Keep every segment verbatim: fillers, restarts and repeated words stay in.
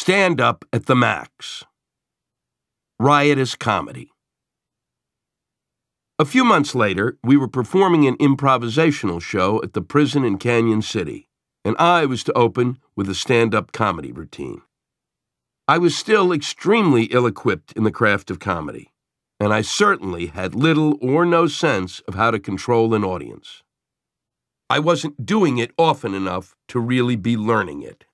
Stand Up at the Max. Riotous comedy. A few months later, we were performing an improvisational show at the prison in Canyon City, and I was to open with a stand-up comedy routine. I was still extremely ill-equipped in the craft of comedy, and I certainly had little or no sense of how to control an audience. I wasn't doing it often enough to really be learning it.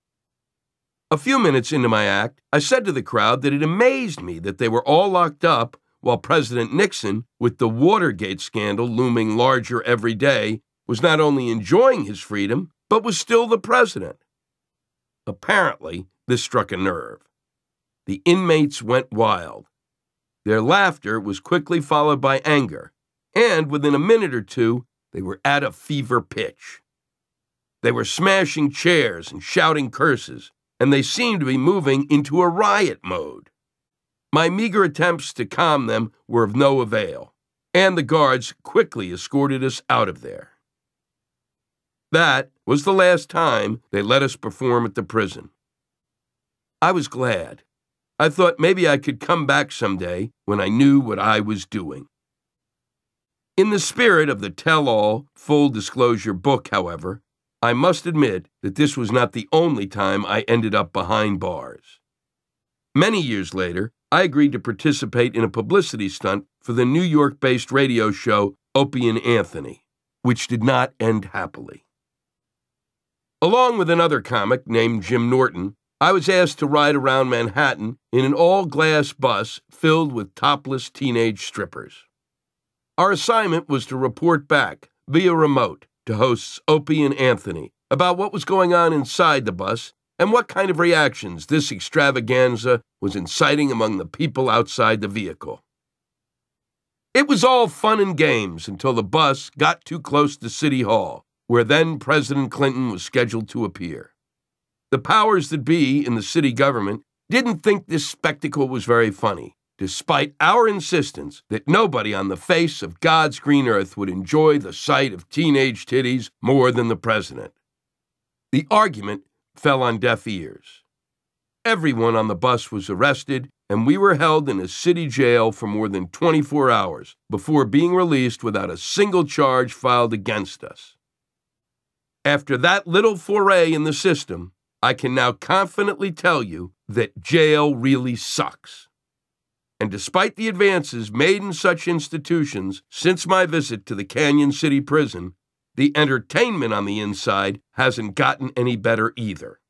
A few minutes into my act, I said to the crowd that it amazed me that they were all locked up while President Nixon, with the Watergate scandal looming larger every day, was not only enjoying his freedom, but was still the president. Apparently, this struck a nerve. The inmates went wild. Their laughter was quickly followed by anger, and within a minute or two, they were at a fever pitch. They were smashing chairs and shouting curses, and they seemed to be moving into a riot mode. My meager attempts to calm them were of no avail, and the guards quickly escorted us out of there. That was the last time they let us perform at the prison. I was glad. I thought maybe I could come back someday when I knew what I was doing. In the spirit of the tell-all, full-disclosure book, however, I must admit that this was not the only time I ended up behind bars. Many years later, I agreed to participate in a publicity stunt for the New York-based radio show Opie and Anthony, which did not end happily. Along with another comic named Jim Norton, I was asked to ride around Manhattan in an all-glass bus filled with topless teenage strippers. Our assignment was to report back, via remote, to hosts Opie and Anthony about what was going on inside the bus and what kind of reactions this extravaganza was inciting among the people outside the vehicle. It was all fun and games until the bus got too close to City Hall, where then President Clinton was scheduled to appear. The powers that be in the city government didn't think this spectacle was very funny, despite our insistence that nobody on the face of God's green earth would enjoy the sight of teenage titties more than the president. The argument fell on deaf ears. Everyone on the bus was arrested, and we were held in a city jail for more than twenty-four hours before being released without a single charge filed against us. After that little foray in the system, I can now confidently tell you that jail really sucks. And despite the advances made in such institutions since my visit to the Canyon City prison, the entertainment on the inside hasn't gotten any better either.